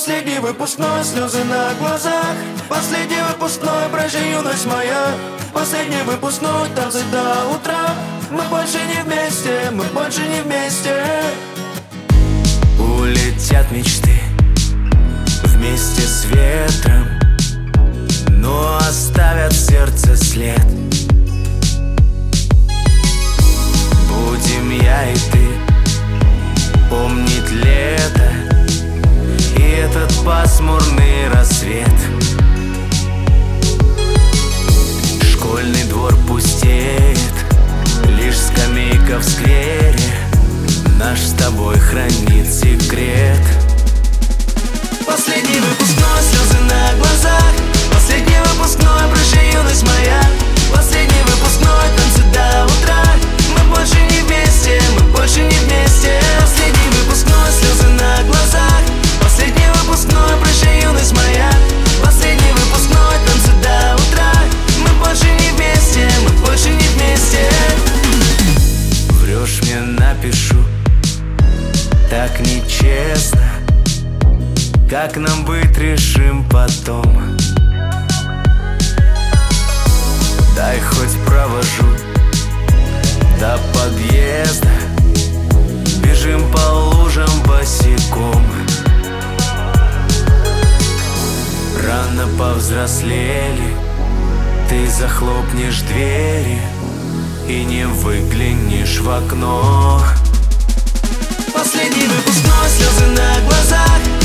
Последний выпускной, слезы на глазах. Последний выпускной, прощай, юность моя. Последний выпускной, танцы до утра. Мы больше не вместе, мы больше не вместе. Улетят мечты вместе с ветром, но оставят в сердце след. Будем я и ты помнить лето и этот пасмурный рассвет. Школьный двор пустеет, лишь скамейка в сквере наш с тобой хранит секрет. Последний выпускной, слезы на глазах. Последний выпускной, прощай, юность моя. Последний выпускной, танцы до утра. Мы больше не вместе, мы больше не вместе. Последний выпускной, слезы на глазах. Последний выпускной, прощай, юность моя. Последний выпускной, танцы до утра. Мы больше не вместе, мы больше не вместе. Врешь мне, напишу, так нечестно. Как нам быть, решим потом. Дай хоть провожу до подъезда. Бежим по лужам босиком. Рано повзрослели, ты захлопнешь двери и не выглянешь в окно. Последний выпускной, слезы на глазах.